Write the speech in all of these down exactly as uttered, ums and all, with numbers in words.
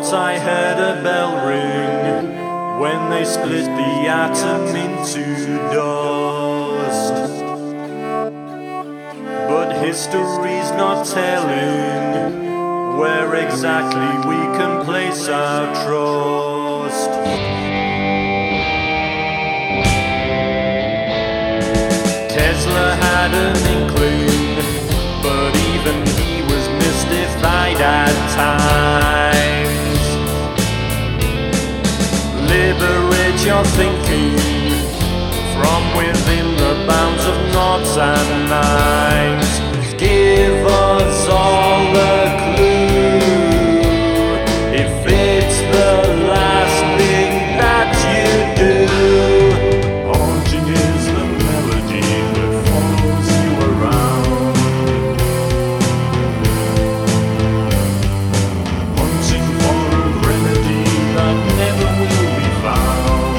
thought I heard a bell ring when they split the atom into dust. But history's not telling where exactly we can place our trust. Tesla had an inkling, but even he was mystified at times. Liberate your thinking from within the bounds of noughts and nines. Give us all a clue if it's the last thing that you do. Haunting is the melody that follows you around, hunting for a remedy that never will be found.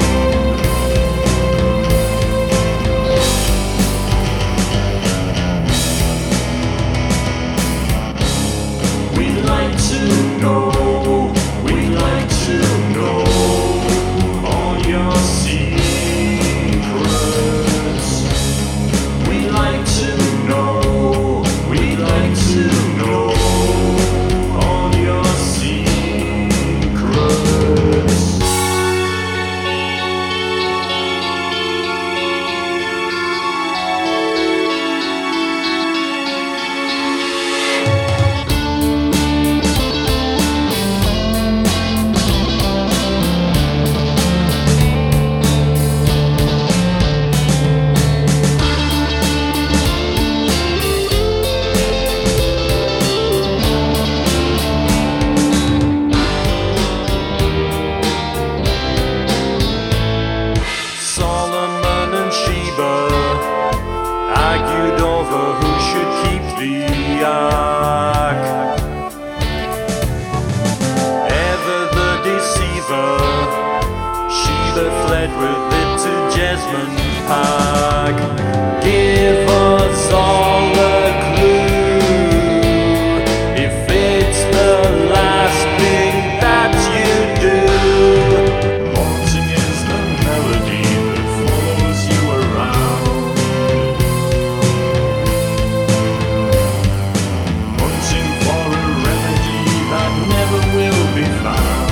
We'd like to know, we'd like to know all your secrets. We'd like to know, we'd like to know all your secrets. Solomon and Sheba argued over who should keep the ark. Ever the deceiver, Sheba fled with it to Jesmond Park. Give us all a clue if it's the last thing that you do. Haunting is the melody that follows you around, hunting for a remedy that never will be found.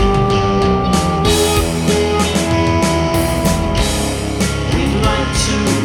We'd like to